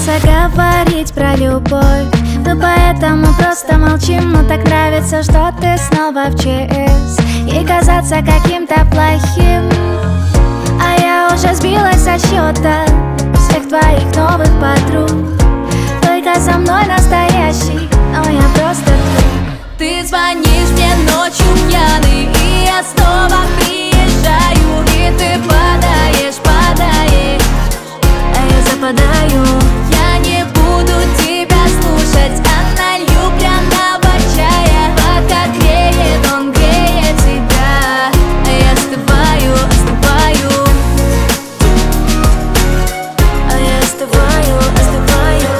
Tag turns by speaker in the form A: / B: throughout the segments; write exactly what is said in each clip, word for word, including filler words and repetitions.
A: хочется говорить про любовь, мы поэтому просто молчим. Но так нравится, что ты снова в ЧС и казаться каким-то плохим. А я уже сбилась со счета всех твоих новых подруг. Только со мной настоящий, но я просто друг.
B: Ты звонишь мне ночью пьяный, и я снова приезжаю, и ты подаешь, подаешь,
A: а я западаю.
B: Я не буду тебя слушать, а налью пряного чая. Пока греет, он греет тебя, а я остываю, остываю,
A: а я остываю, остываю,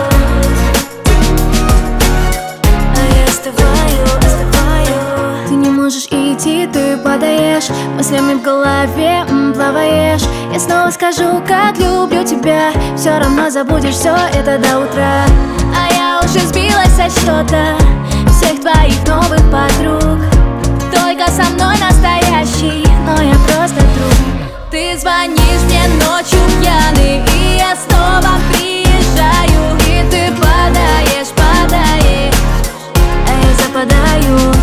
A: а я остываю, остываю. Ты не можешь идти, ты падаешь, мыслями в голове м, плаваешь. Я снова скажу, как люблю тебя, все равно забудешь все это до утра. А я уже сбилась со счета всех твоих новых подруг. Только со мной настоящий, но я просто друг.
B: Ты звонишь мне ночью пьяный, и я снова приезжаю, и ты подаешь, подаешь,
A: а я западаю.